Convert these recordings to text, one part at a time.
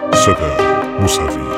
سپهر موسوی.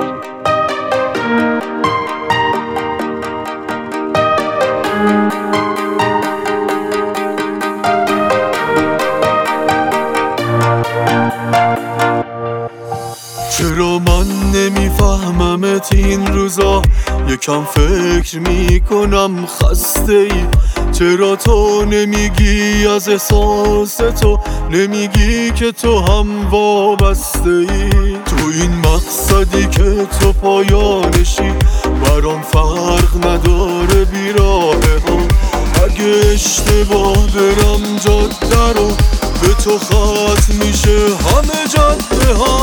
چرا من نمیفهممت این روزا، یکم فکر میکنم خسته ای. چرا تو نمیگی از احساس تو، نمیگی که تو هم وابسته ای. تو این مقصدی که تو پایانشی، برام فرق نداره بیراهه ها. اگه اشتباه برم جاده رو، به تو ختم میشه همه جاده ها.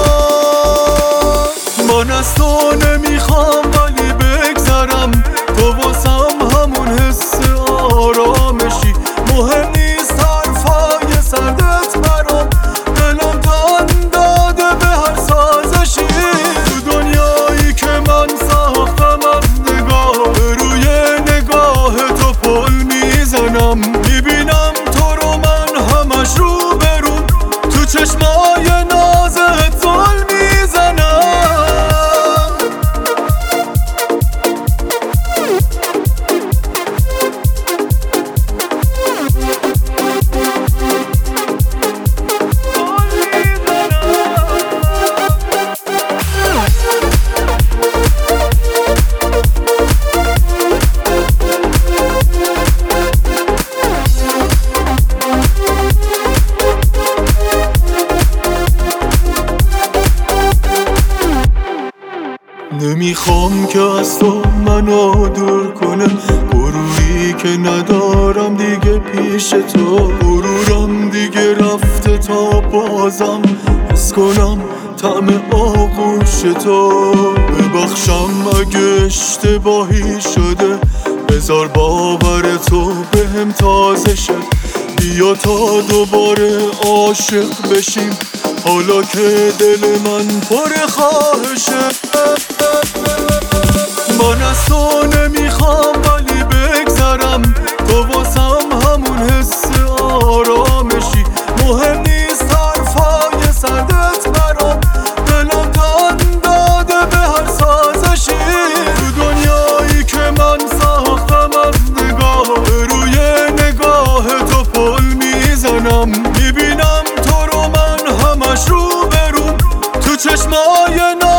من از تو نمیخوام ولی بگذرم، تو واسم همون حس آرامشی. مهم نیست حرفای سردت برام، دلم تن داده به هر سازشی. تو دنیایی که من ساختم از نگاه، روی نگاه تو پل میزنم. میبینم تو رو من همش رو برون، تو چشمای نازت زل میزنم. نمیخوام که از تو منو دور کنه، غروری که ندارم دیگه پیش تو. غرورم دیگه رفته تا بازم حس کنم طعم آغوش تو. ببخشم اگه اشتباهی شده، بذار باور تو بهم تازه شد. بیا تا دوباره عاشق بشیم، حالا که دل من پر خواهشه. من از تو نمیخوام ولی بگذرم، تو واسم همون حس آرامشی. مهم نیست حرفای سردت برام، دلم تن داده به هر سازشی. تو دنیایی که من ساختم از نگاه، روی نگاه تو پل میزنم. میبینم تو رو من همش رو برون، تو چشمای